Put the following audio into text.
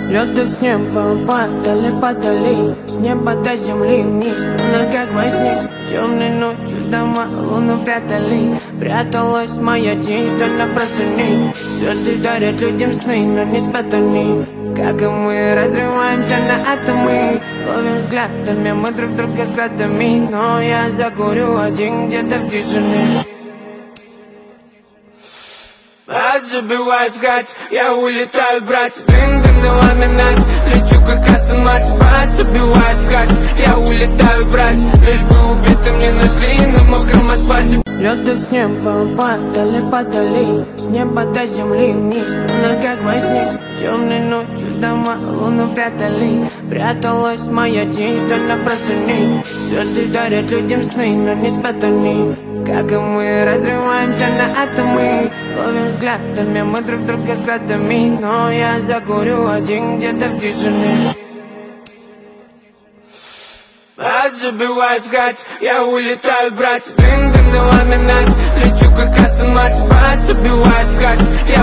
Звезды с неба падали, падали, с неба до земли вниз, но как во сне. Темной ночью дома луну прятали, пряталась моя тень, что на простыне. Звезды дарят людям сны, но не спят они. Как и мы, разрываемся на атомы, ловим взглядами мы друг друга взглядами. Но я закурю один где-то в тишине. А забивает в гать, я улетаю, брать. Дын-дын, ламинать, лечу как Астон Мартин. А забивает в гать, я улетаю, брать. Лишь бы убитым не нашли на мокром асфальте. Звезды с неба падали, падали, с неба до земли вниз, но как во сне. Темной ночью дома луну прятали, пряталась моя тень, что на простыне. Звезды дарят людям сны, но не спят они. Как и мы, разрываемся на атомы, ловим взглядами мы друг друга взглядами. Но я закурю один где-то в тишине. А забивает в гать, я улетаю, брать. Дын-дын, ламинать, лечу как Астон Мартин. А забивает в гать,